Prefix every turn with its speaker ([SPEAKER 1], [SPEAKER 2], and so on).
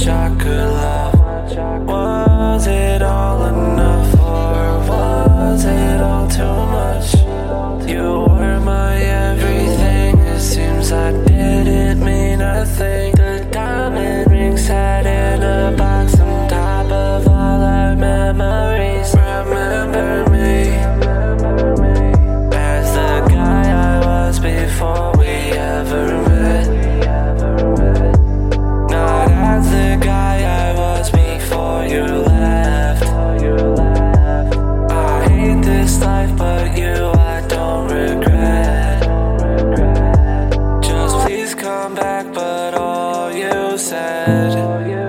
[SPEAKER 1] much I could love. Was it all enough, or was it all too much? You were my everything, it seems I didn't mean a thing. The diamond ring sat in a box on top of all our memories. Remember me as the guy I was before we ever met. Not as the guy I was before you left. I hate this life, but you I don't regret. Just please come back, but all you said